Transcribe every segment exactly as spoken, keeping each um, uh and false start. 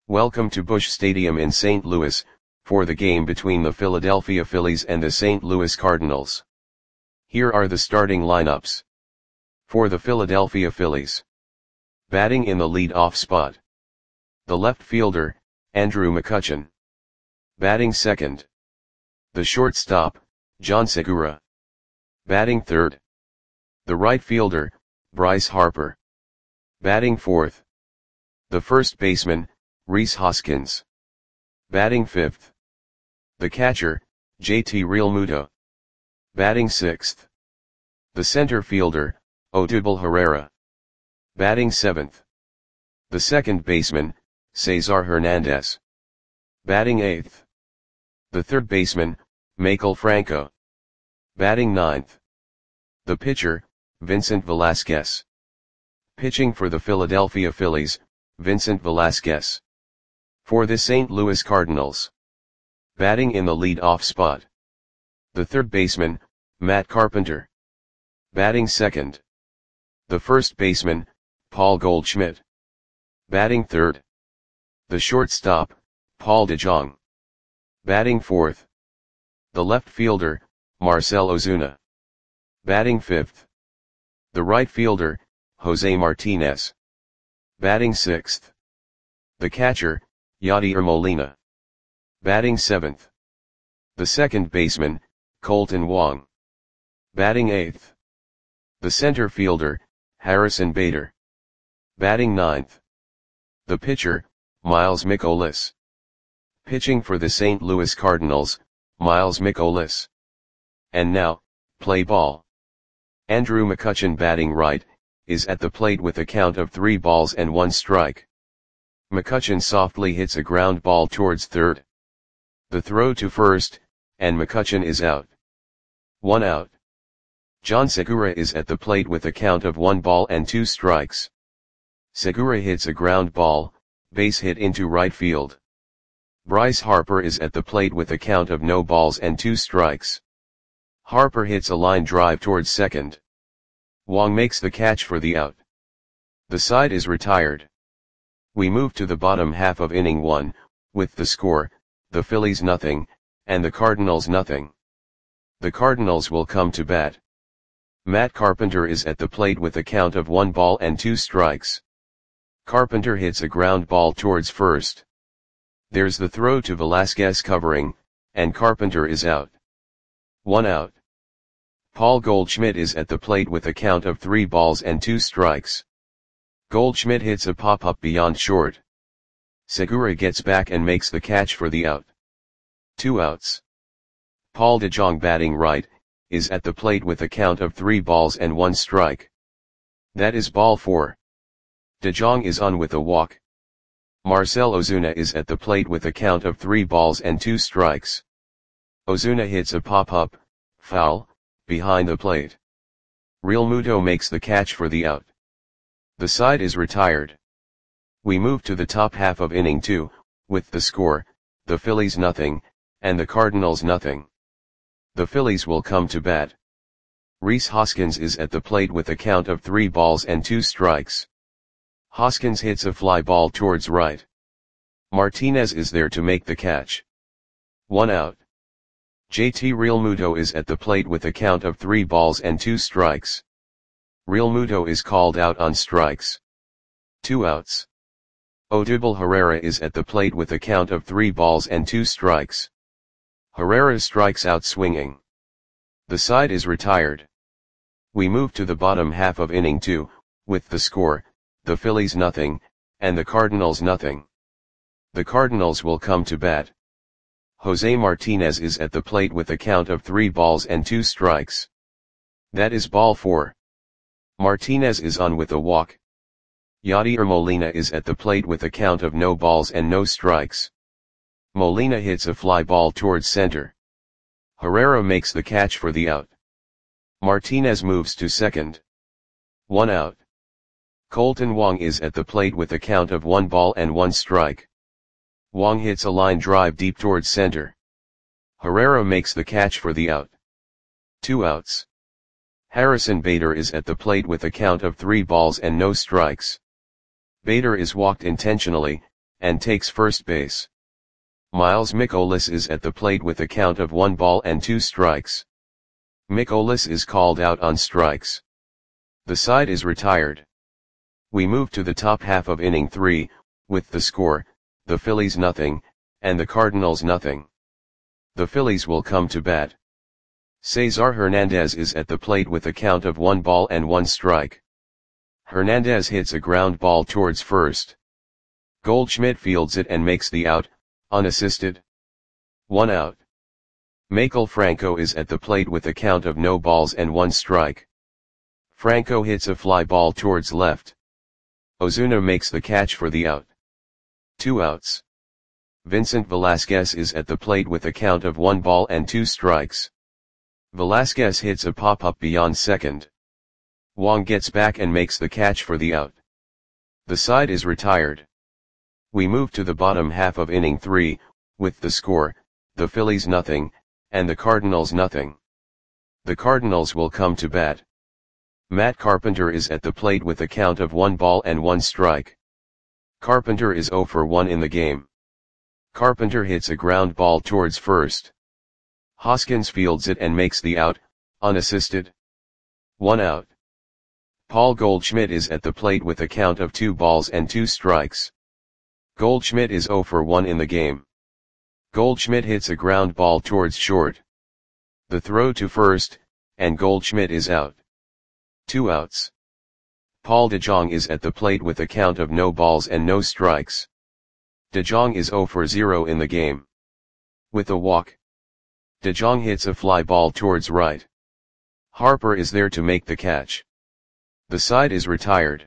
Welcome to Busch Stadium in Saint Louis, for the game between the Philadelphia Phillies and the Saint Louis Cardinals. Here are the starting lineups. For the Philadelphia Phillies. Batting in the lead-off spot. The left fielder, Andrew McCutchen. Batting second. The shortstop, John Segura. Batting third. The right fielder, Bryce Harper. Batting fourth. The first baseman, Rhys Hoskins. Batting fifth. The catcher, J T Realmuto. Batting sixth. The center fielder, Odubel Herrera. Batting seventh. The second baseman, Cesar Hernandez. Batting eighth. The third baseman, Maikel Franco. Batting ninth. The pitcher, Vincent Velasquez. Pitching for the Philadelphia Phillies, Vincent Velasquez. For the Saint Louis Cardinals. Batting in the lead-off spot. The third baseman, Matt Carpenter. Batting second. The first baseman, Paul Goldschmidt. Batting third. The shortstop, Paul DeJong. Batting fourth. The left fielder, Marcell Ozuna. Batting fifth. The right fielder, Jose Martinez. Batting sixth. The catcher, Yadier Molina. Batting seventh. The second baseman, Kolten Wong. Batting eighth. The center fielder, Harrison Bader. Batting ninth. The pitcher, Miles Mikolas. Pitching for the Saint Louis Cardinals, Miles Mikolas. And now, play ball. Andrew McCutchen, batting right, is at the plate with a count of three balls and one strike. McCutchen softly hits a ground ball towards third. The throw to first, and McCutchen is out. One out. John Segura is at the plate with a count of one ball and two strikes. Segura hits a ground ball, base hit into right field. Bryce Harper is at the plate with a count of no balls and two strikes. Harper hits a line drive towards second. Wong makes the catch for the out. The side is retired. We move to the bottom half of inning one, with the score, the Phillies nothing, and the Cardinals nothing. The Cardinals will come to bat. Matt Carpenter is at the plate with a count of one ball and two strikes. Carpenter hits a ground ball towards first. There's the throw to Velasquez covering, and Carpenter is out. One out. Paul Goldschmidt is at the plate with a count of three balls and two strikes. Goldschmidt hits a pop-up beyond short. Segura gets back and makes the catch for the out. Two outs. Paul DeJong, batting right, is at the plate with a count of three balls and one strike. That is ball four. DeJong is on with a walk. Marcell Ozuna is at the plate with a count of three balls and two strikes. Ozuna hits a pop-up, foul, behind the plate. Realmuto makes the catch for the out. The side is retired. We move to the top half of inning two, with the score, the Phillies nothing, and the Cardinals nothing. The Phillies will come to bat. Rhys Hoskins is at the plate with a count of three balls and two strikes. Hoskins hits a fly ball towards right. Martinez is there to make the catch. One out. J T Realmuto is at the plate with a count of three balls and two strikes. Realmuto is called out on strikes. Two outs. Odubel Herrera is at the plate with a count of three balls and two strikes. Herrera strikes out swinging. The side is retired. We move to the bottom half of inning two, with the score, the Phillies nothing, and the Cardinals nothing. The Cardinals will come to bat. Jose Martinez is at the plate with a count of three balls and two strikes. That is ball four. Martinez is on with a walk. Yadier Molina is at the plate with a count of no balls and no strikes. Molina hits a fly ball towards center. Herrera makes the catch for the out. Martinez moves to second. One out. Kolten Wong is at the plate with a count of one ball and one strike. Wong hits a line drive deep towards center. Herrera makes the catch for the out. Two outs. Harrison Bader is at the plate with a count of three balls and no strikes. Bader is walked intentionally, and takes first base. Miles Mikolas is at the plate with a count of one ball and two strikes. Mikolas is called out on strikes. The side is retired. We move to the top half of inning three, with the score, the Phillies nothing, and the Cardinals nothing. The Phillies will come to bat. Cesar Hernandez is at the plate with a count of one ball and one strike. Hernandez hits a ground ball towards first. Goldschmidt fields it and makes the out, unassisted. One out. Maikel Franco is at the plate with a count of no balls and one strike. Franco hits a fly ball towards left. Ozuna makes the catch for the out. Two outs. Vincent Velasquez is at the plate with a count of one ball and two strikes. Velasquez hits a pop-up beyond second. Wong gets back and makes the catch for the out. The side is retired. We move to the bottom half of inning three, with the score, the Phillies nothing, and the Cardinals nothing. The Cardinals will come to bat. Matt Carpenter is at the plate with a count of one ball and one strike. Carpenter is zero for one in the game. Carpenter hits a ground ball towards first. Hoskins fields it and makes the out, unassisted. One out. Paul Goldschmidt is at the plate with a count of two balls and two strikes. Goldschmidt is zero for one in the game. Goldschmidt hits a ground ball towards short. The throw to first, and Goldschmidt is out. Two outs. Paul DeJong is at the plate with a count of no balls and no strikes. DeJong is zero for zero in the game. With a walk. DeJong hits a fly ball towards right. Harper is there to make the catch. The side is retired.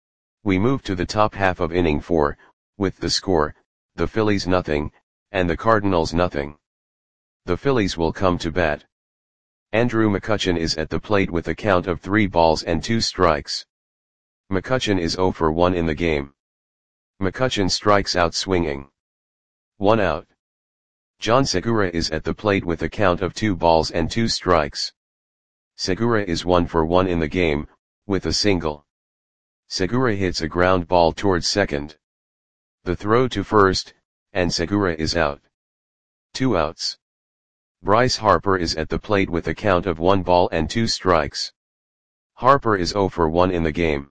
We move to the top half of inning four, with the score, the Phillies nothing, and the Cardinals nothing. The Phillies will come to bat. Andrew McCutchen is at the plate with a count of three balls and two strikes. McCutchen is zero for one in the game. McCutchen strikes out swinging. One out. John Segura is at the plate with a count of two balls and two strikes. Segura is one for one in the game, with a single. Segura hits a ground ball towards second. The throw to first, and Segura is out. Two outs. Bryce Harper is at the plate with a count of one ball and two strikes. Harper is zero for one in the game.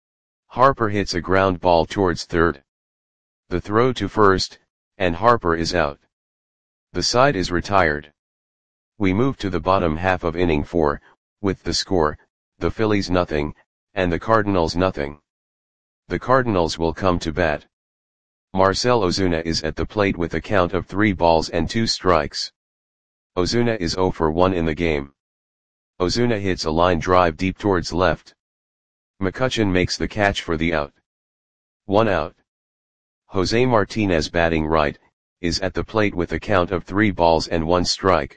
Harper hits a ground ball towards third. The throw to first, and Harper is out. The side is retired. We move to the bottom half of inning four, with the score, the Phillies nothing, and the Cardinals nothing. The Cardinals will come to bat. Marcell Ozuna is at the plate with a count of three balls and two strikes. Ozuna is zero for one in the game. Ozuna hits a line drive deep towards left. McCutchen makes the catch for the out. One out. Jose Martinez batting right, is at the plate with a count of three balls and one strike.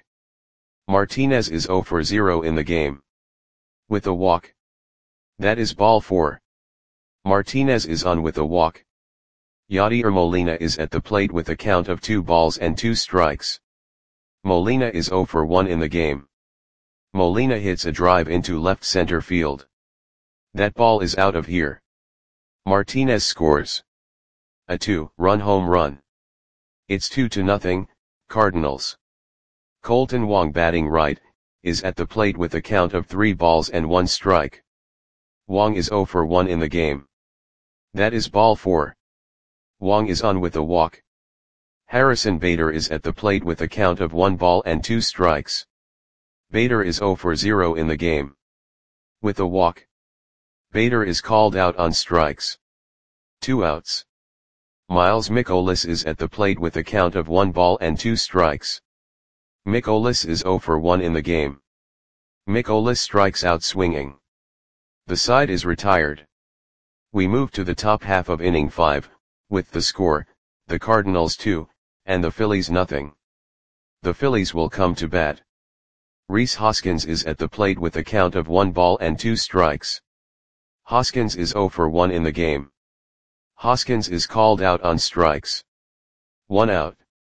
Martinez is zero for zero in the game. With a walk. That is ball four. Martinez is on with a walk. Yadier Molina is at the plate with a count of two balls and two strikes. Molina is zero for one in the game. Molina hits a drive into left center field. That ball is out of here. Martinez scores a two-run home run. It's two to nothing, Cardinals. Colton Wong batting right, is at the plate with a count of three balls and one strike. Wong is zero for one in the game. That is ball four. Wong is on with a walk. Harrison Bader is at the plate with a count of one ball and two strikes. Bader is zero for zero in the game. With a walk. Bader is called out on strikes. Two outs. Miles Mikolas is at the plate with a count of one ball and two strikes. Mikolas is zero for one in the game. Mikolas strikes out swinging. The side is retired. We move to the top half of inning five, with the score, the Cardinals two, and the Phillies nothing. The Phillies will come to bat. Rhys Hoskins is at the plate with a count of one ball and two strikes. Hoskins is zero for one in the game. Hoskins is called out on strikes. One out.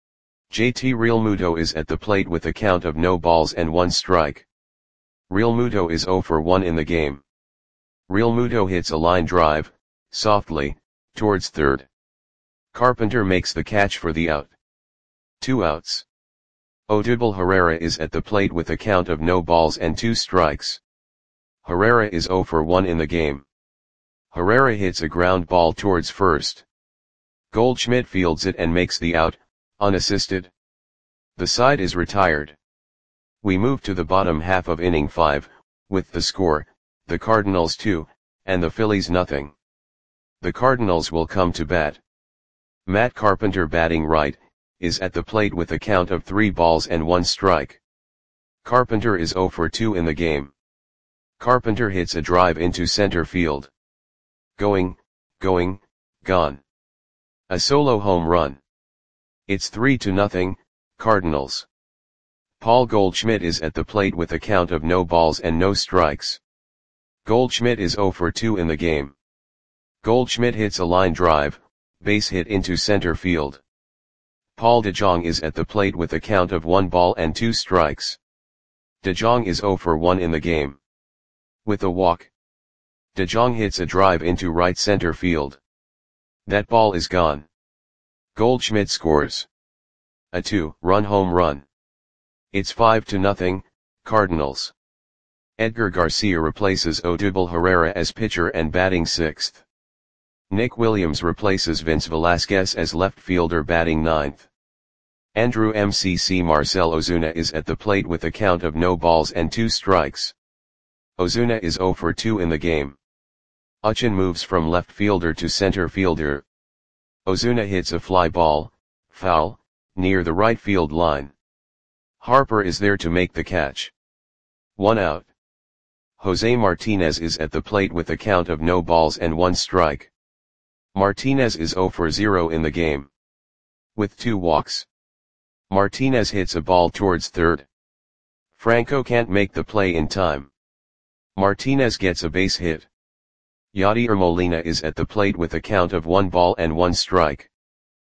J T Realmuto is at the plate with a count of no balls and one strike. Realmuto is zero for one in the game. Realmuto hits a line drive, softly, towards third. Carpenter makes the catch for the out. Two outs. Odubel Herrera is at the plate with a count of no balls and two strikes. Herrera is zero for one in the game. Herrera hits a ground ball towards first. Goldschmidt fields it and makes the out, unassisted. The side is retired. We move to the bottom half of inning five, with the score, the Cardinals two, and the Phillies nothing. The Cardinals will come to bat. Matt Carpenter, batting right, is at the plate with a count of three balls and one strike. Carpenter is zero for two in the game. Carpenter hits a drive into center field. Going, going, gone. A solo home run. It's three to nothing, Cardinals. Paul Goldschmidt is at the plate with a count of no balls and no strikes. Goldschmidt is zero for two in the game. Goldschmidt hits a line drive, base hit into center field. Paul DeJong is at the plate with a count of one ball and two strikes. DeJong is zero for one in the game. With a walk, DeJong hits a drive into right center field. That ball is gone. Goldschmidt scores a two-run home run. It's five to nothing, Cardinals. Edgar Garcia replaces Odubel Herrera as pitcher and batting sixth. Nick Williams replaces Vince Velasquez as left fielder, batting ninth. Andrew M C C Marcell Ozuna is at the plate with a count of no balls and two strikes. Ozuna is zero for two in the game. Uchin moves from left fielder to center fielder. Ozuna hits a fly ball, foul, near the right field line. Harper is there to make the catch. One out. Jose Martinez is at the plate with a count of no balls and one strike. Martinez is zero for zero in the game. With two walks, Martinez hits a ball towards third. Franco can't make the play in time. Martinez gets a base hit. Yadier Molina is at the plate with a count of one ball and one strike.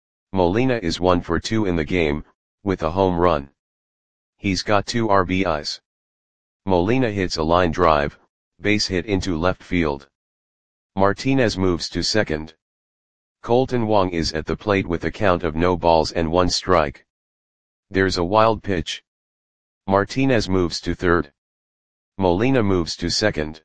Molina is one for two in the game, with a home run. He's got two R B Is. Molina hits a line drive, base hit into left field. Martinez moves to second. Colton Wong is at the plate with a count of no balls and one strike. There's a wild pitch. Martinez moves to third. Molina moves to second.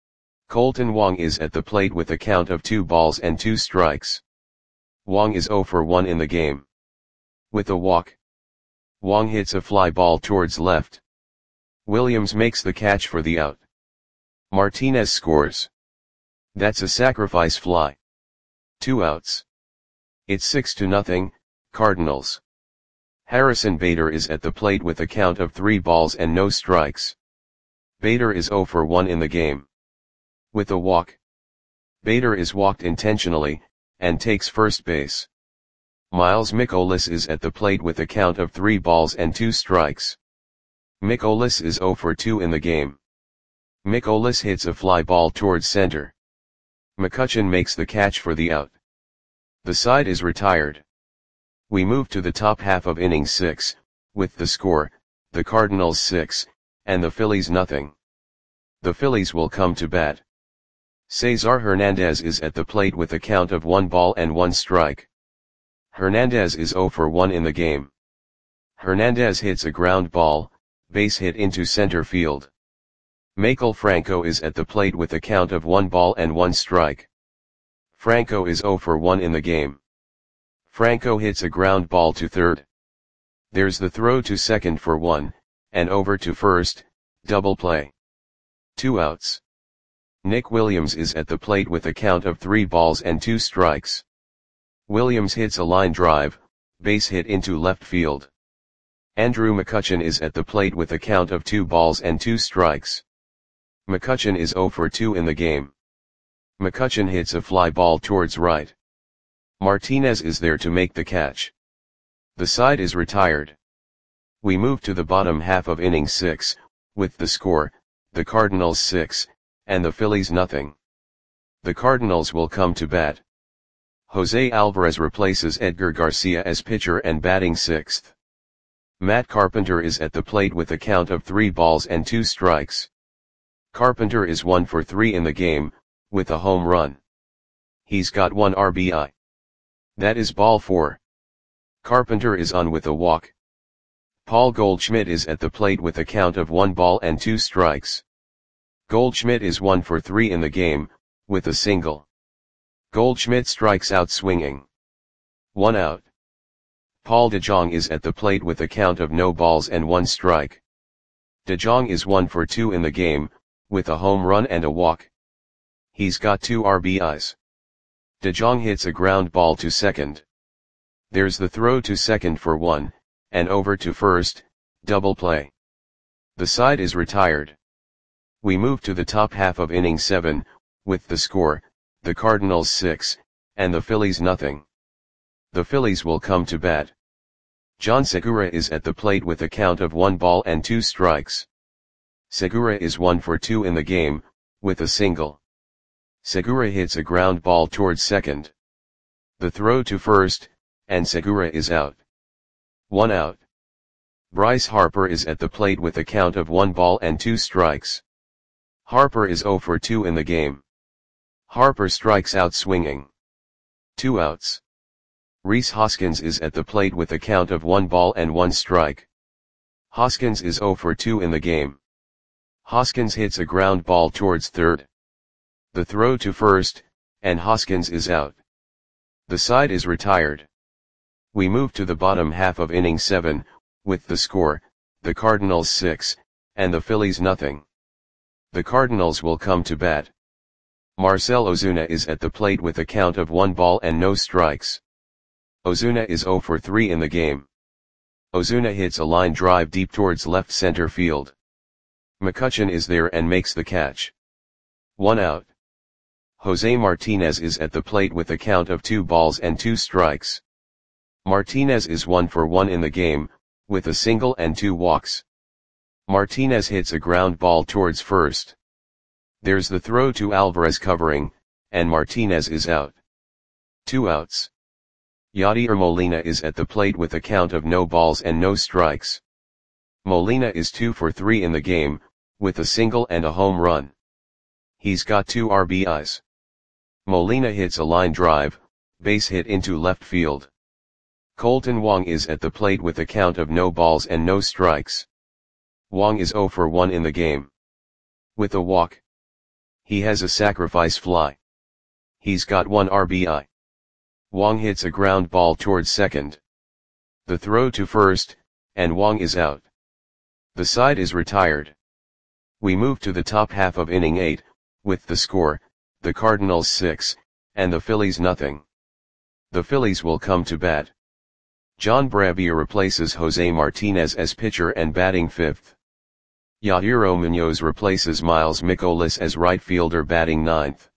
Colton Wong is at the plate with a count of two balls and two strikes. Wong is zero for one in the game. With a walk, Wong hits a fly ball towards left. Williams makes the catch for the out. Martinez scores. That's a sacrifice fly. Two outs. It's six to nothing, Cardinals. Harrison Bader is at the plate with a count of three balls and no strikes. Bader is zero for one in the game. With a walk, Bader is walked intentionally, and takes first base. Miles Mikolas is at the plate with a count of three balls and two strikes. Mikolas is zero for two in the game. Mikolas hits a fly ball towards center. McCutchen makes the catch for the out. The side is retired. We move to the top half of inning six, with the score, the Cardinals six, and the Phillies nothing. The Phillies will come to bat. Cesar Hernandez is at the plate with a count of one ball and one strike. Hernandez is zero for one in the game. Hernandez hits a ground ball, base hit into center field. Maikel Franco is at the plate with a count of one ball and one strike. Franco is zero for one in the game. Franco hits a ground ball to third. There's the throw to second for one, and over to first, double play. Two outs. Nick Williams is at the plate with a count of three balls and two strikes. Williams hits a line drive, base hit into left field. Andrew McCutchen is at the plate with a count of two balls and two strikes. McCutchen is zero for two in the game. McCutchen hits a fly ball towards right. Martinez is there to make the catch. The side is retired. We move to the bottom half of inning six, with the score, the Cardinals six, and the Phillies nothing. The Cardinals will come to bat. Jose Alvarez replaces Edgar Garcia as pitcher and batting sixth. Matt Carpenter is at the plate with a count of three balls and two strikes. Carpenter is one for three in the game, with a home run. He's got one R B I. That is ball four. Carpenter is on with a walk. Paul Goldschmidt is at the plate with a count of one ball and two strikes. Goldschmidt is one for three in the game, with a single. Goldschmidt strikes out swinging. One out. Paul DeJong is at the plate with a count of no balls and one strike. DeJong is one for two in the game, with a home run and a walk. He's got two R B Is. DeJong hits a ground ball to second. There's the throw to second for one, and over to first, double play. The side is retired. We move to the top half of inning seven, with the score, the Cardinals six, and the Phillies nothing. The Phillies will come to bat. John Segura is at the plate with a count of one ball and two strikes. Segura is one for two in the game, with a single. Segura hits a ground ball towards second. The throw to first, and Segura is out. One out. Bryce Harper is at the plate with a count of one ball and two strikes. Harper is zero for two in the game. Harper strikes out swinging. Two outs. Rhys Hoskins is at the plate with a count of one ball and one strike. Hoskins is zero for two in the game. Hoskins hits a ground ball towards third. The throw to first, and Hoskins is out. The side is retired. We move to the bottom half of inning seven, with the score, the Cardinals six, and the Phillies nothing. The Cardinals will come to bat. Marcell Ozuna is at the plate with a count of one ball and no strikes. Ozuna is zero for three in the game. Ozuna hits a line drive deep towards left center field. McCutchen is there and makes the catch. One out. Jose Martinez is at the plate with a count of two balls and two strikes. Martinez is one for one in the game, with a single and two walks. Martinez hits a ground ball towards first. There's the throw to Alvarez covering, and Martinez is out. Two outs. Yadier Molina is at the plate with a count of no balls and no strikes. Molina is two for three in the game, with a single and a home run. He's got two R B Is. Molina hits a line drive, base hit into left field. Colton Wong is at the plate with a count of no balls and no strikes. Wong is zero for one in the game. With a walk. He has a sacrifice fly. He's got one R B I. Wong hits a ground ball towards second. The throw to first, and Wong is out. The side is retired. We move to the top half of inning eight, with the score, the Cardinals six, and the Phillies nothing. The Phillies will come to bat. John Bravier replaces Jose Martinez as pitcher and batting fifth. Yadier Munoz replaces Miles Mikolas as right fielder batting ninth.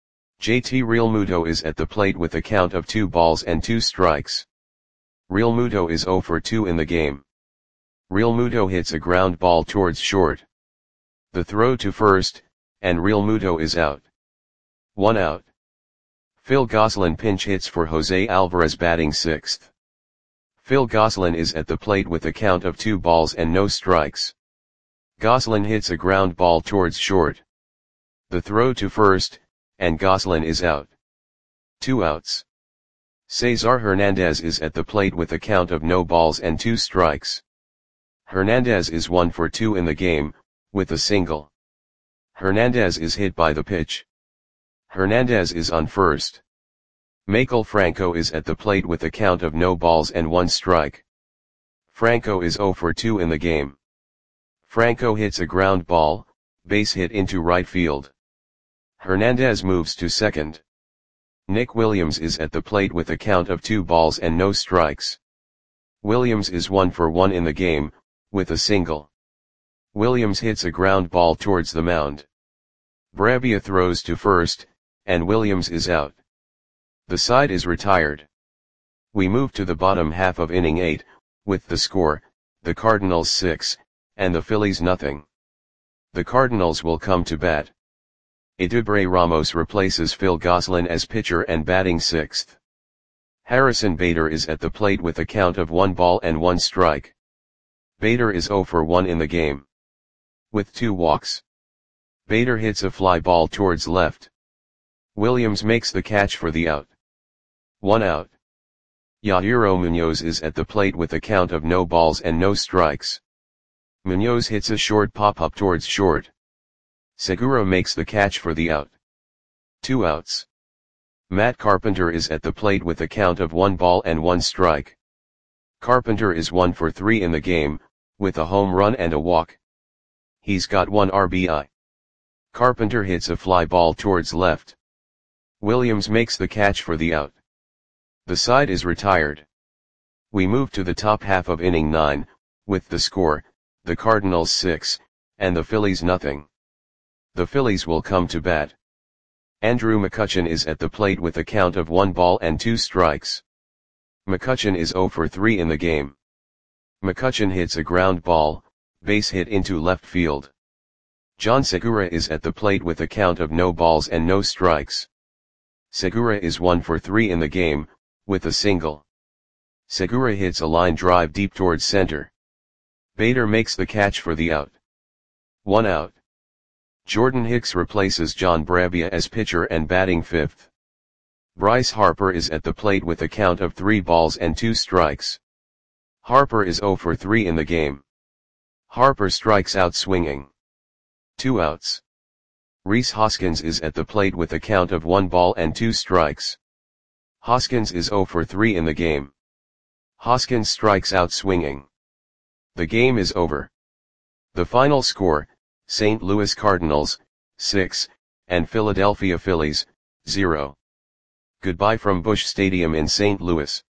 J T Realmuto is at the plate with a count of two balls and two strikes. Realmuto is zero for two in the game. Realmuto hits a ground ball towards short. The throw to first, and Realmuto is out. One out. Phil Gosselin pinch hits for Jose Alvarez batting sixth. Phil Gosselin is at the plate with a count of two balls and no strikes. Gosselin hits a ground ball towards short. The throw to first, and Gosselin is out. Two outs. Cesar Hernandez is at the plate with a count of no balls and two strikes. Hernandez is one for two in the game, with a single. Hernandez is hit by the pitch. Hernandez is on first. Maikel Franco is at the plate with a count of no balls and one strike. Franco is zero for two in the game. Franco hits a ground ball, base hit into right field. Hernandez moves to second. Nick Williams is at the plate with a count of two balls and no strikes. Williams is one for one in the game, with a single. Williams hits a ground ball towards the mound. Bravia throws to first, and Williams is out. The side is retired. We move to the bottom half of inning eight, with the score, the Cardinals six, and the Phillies nothing. The Cardinals will come to bat. Eduardo Ramos replaces Phil Gosselin as pitcher and batting sixth. Harrison Bader is at the plate with a count of one ball and one strike. Bader is zero for one in the game. With two walks. Bader hits a fly ball towards left. Williams makes the catch for the out. One out. Yairo Munoz is at the plate with a count of no balls and no strikes. Munoz hits a short pop-up towards short. Segura makes the catch for the out. Two outs. Matt Carpenter is at the plate with a count of one ball and one strike. Carpenter is one for three in the game, with a home run and a walk. He's got one R B I. Carpenter hits a fly ball towards left. Williams makes the catch for the out. The side is retired. We move to the top half of inning nine, with the score, the Cardinals six, and the Phillies nothing. The Phillies will come to bat. Andrew McCutchen is at the plate with a count of one ball and two strikes. McCutchen is zero for three in the game. McCutchen hits a ground ball, base hit into left field. John Segura is at the plate with a count of no balls and no strikes. Segura is one for three in the game, with a single. Segura hits a line drive deep towards center. Bader makes the catch for the out. One out. Jordan Hicks replaces John Brabia as pitcher and batting fifth. Bryce Harper is at the plate with a count of three balls and two strikes. Harper is zero for three in the game. Harper strikes out swinging. Two outs. Rhys Hoskins is at the plate with a count of one ball and two strikes. Hoskins is zero for three in the game. Hoskins strikes out swinging. The game is over. The final score, Saint Louis Cardinals, six, and Philadelphia Phillies, zero. Goodbye from Busch Stadium in Saint Louis.